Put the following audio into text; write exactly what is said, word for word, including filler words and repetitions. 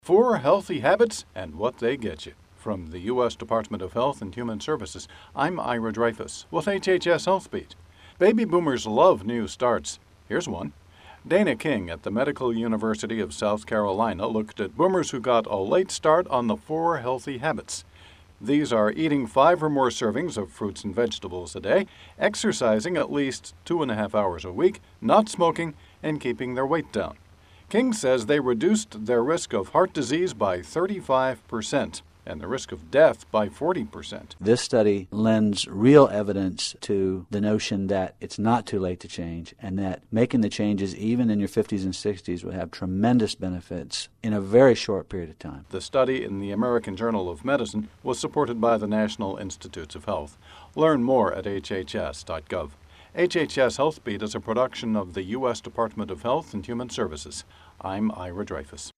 Four healthy habits and what they get you. From the U S Department of Health and Human Services, I'm Ira Dreyfus with H H S Healthbeat. Baby boomers love new starts. Here's one. Dana King at the Medical University of South Carolina looked at boomers who got a late start on the four healthy habits. These are eating five or more servings of fruits and vegetables a day, exercising at least two and a half hours a week, not smoking, and keeping their weight down. King says they reduced their risk of heart disease by thirty-five percent and the risk of death by forty percent. This study lends real evidence to the notion that it's not too late to change and that making the changes even in your fifties and sixties will have tremendous benefits in a very short period of time. The study in the American Journal of Medicine was supported by the National Institutes of Health. Learn more at H H S dot gov. H H S Healthbeat is a production of the U S Department of Health and Human Services. I'm Ira Dreyfus.